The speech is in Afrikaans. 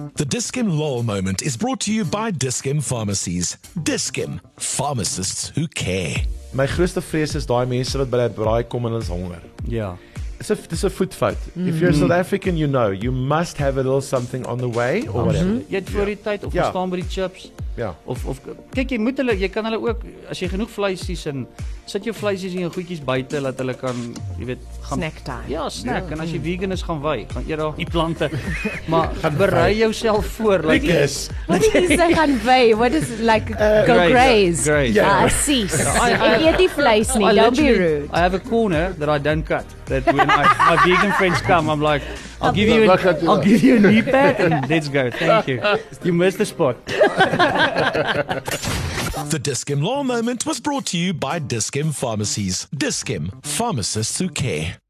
The Dis-Chem LOL moment is brought to you by Dis-Chem Pharmacies. Dis-Chem, pharmacists who care. My grootste vrees is daai mense wat by die braai kom en hulle is honger. Ja. Dis 'n voetfout. If you're South African, you know, you must have a little something on the way or whatever. Jy het voor die tyd of Ja. staan by die chips. Ja. Of kyk, jy kan hulle ook as jy genoeg vleisies en sit jou vleisies en jou goedjies buite dat hulle kan, jy weet, gaan Snack time. Ja, snack. En as jy vegan is, gaan wy, gaan eet daar die plante. Maar berei jouself voor like Yes. What do you say gaan wy? What is like go graze? Graze. Yeah. Cease. En eet die vleis nie, don't be rude. I have a corner that I don't cut. That when my vegan friends come, I'm like, I'll give you a knee pad and let's go. Thank you. You missed the spot. The Dis-Chem LOL moment was brought to you by Dis-Chem Pharmacies. Dis-Chem, pharmacists who care.